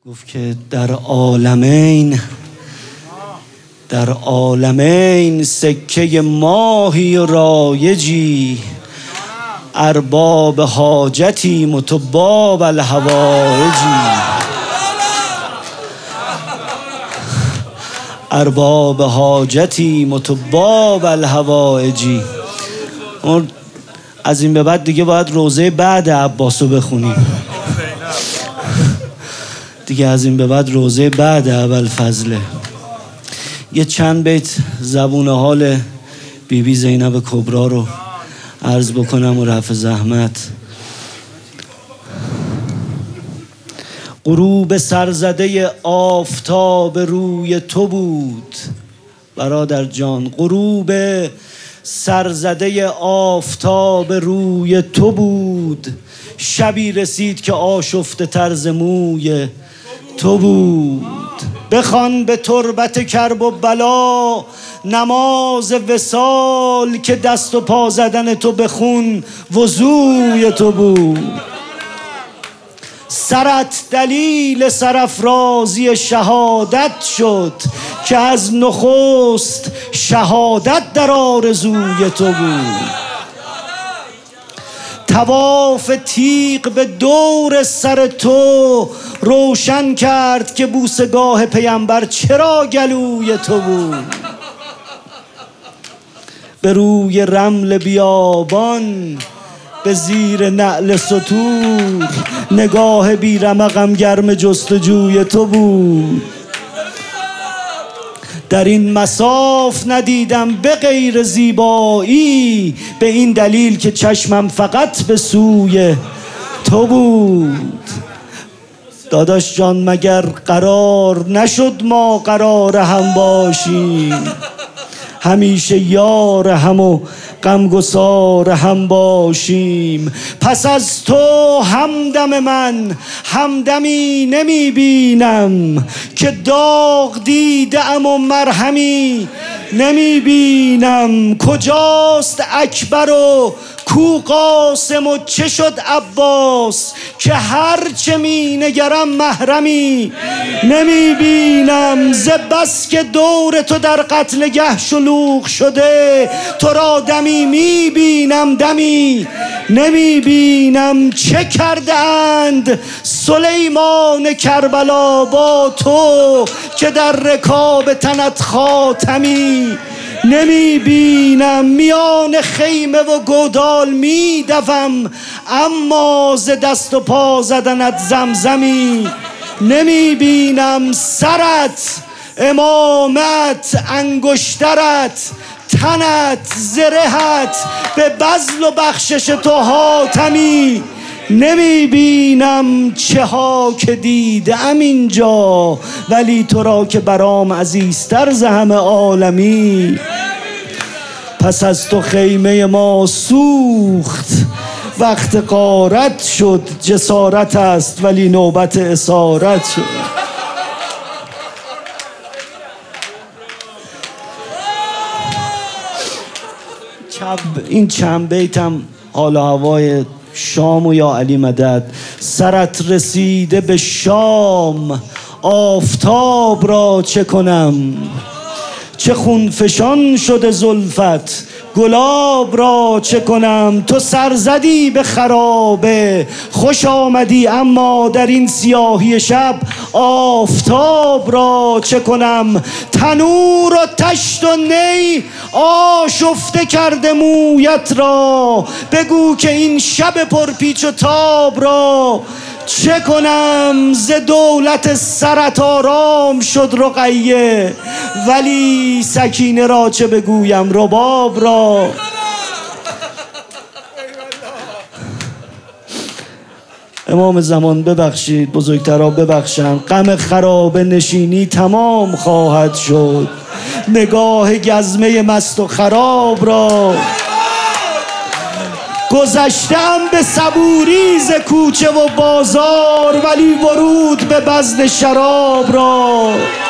گفت که در عالمین سکه ماهی و رایجی، ارباب حاجتی متباب الهوایجی، ارباب حاجتی متباب الهوایجی. از این به بعد دیگه باید روزه بعد عباسو بخونیم دیگه. از این به بعد روزه بعد ابوالفضله. یه چند بیت زبون حال بیبی زینب کبرا رو عرض بکنم و رفع زحمت. غروب سرزده آفتاب روی تو بود برادر جان، غروب سرزده آفتاب روی تو بود، شبی رسید که آشفته طرز موی تو بود. بخوان به تربت کرب و بلا نماز وصال، که دست و پا زدن تو به خون وضوی تو بود. سرت دلیل سرافرازی شهادت شد، که از نخست شهادت در آرزوی تو بود. طواف تیغ به دور سر تو روشن کرد، که بوسگاه پیامبر چرا گلوی تو بود. به روی رمل بیابان به زیر نعل ستور، نگاه بی رمقم گرم جستجوی تو بود. در این مصاف ندیدم به غیر زیبایی، به این دلیل که چشمم فقط به سوی تو بود. داداش جان مگر قرار نشد ما قرار هم باشیم، همیشه یار هم و غمگسار هم باشیم. پس از تو همدم من همدمی نمی بینم، که داغ دیده ام و مرهمی نمی بینم. کجاست اکبر و کو قاسم و چه شد عباس، که هر چه می نگرم محرمی نمی بینم. ز بس که دور تو در قتلگه شلوغ شده، تو را دمی می بینم دمی نمی بینم. چه کرده اند سلیمان کربلا با تو، که در رکاب تنت خاتمی نمی بینم. میان خیمه و گودال می دوم، اما ز دست و پا زدنت زمزمی نمی بینم. سرت، امامت، انگشترت، تنت، زرهت، به بذل و بخشش تو حاتمی نمی بینم. چه ها که دیدم اینجا، ولی تو را که برام عزیزتر ز همه عالمی. پس از تو خیمه ما سوخت، وقت غارت شد. جسارت است ولی نوبت اسارت شد. این چند بیتم حال و هوای شام و یا علی مدد. سرت رسیده به شام، آفتاب را چه کنم؟ چه خونفشان شده زلفت، گلاب را چه کنم؟ تو سر زدی به خرابه، خوش آمدی، اما در این سیاهی شب آفتاب را چه کنم؟ تنور و تشت و نی آشفته کرده مویت را، بگو که این شب پرپیچ و تاب را چه کنم؟ ز دولت سرت آرام شد رقیه، ولی سکینه را چه بگویم رباب را. امام زمان ببخشید، بزرگترا ببخشند. غم خراب نشینی تمام خواهد شد، نگاه گزمه مست و خراب را. گذشتم به صبوری ز کوچه و بازار، ولی ورود به بزن شراب را.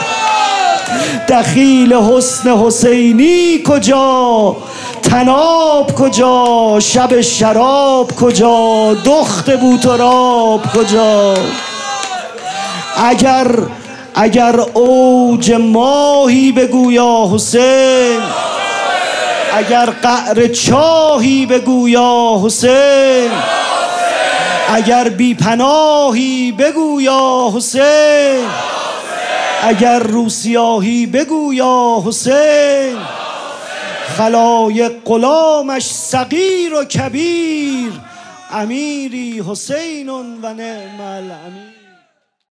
دخیل حسن حسینی کجا، تناب کجا، شب شراب کجا، دخت بوتراب کجا؟ اگر اوج ماهی بگو یا حسین، اگر قعر چاهی بگو یا حسین، اگر بی پناهی بگو یا حسین، اگر روسیاهی بگو یا حسین. خلایق غلامش صغیر و کبیر، امیری حسین و نعم الامیر.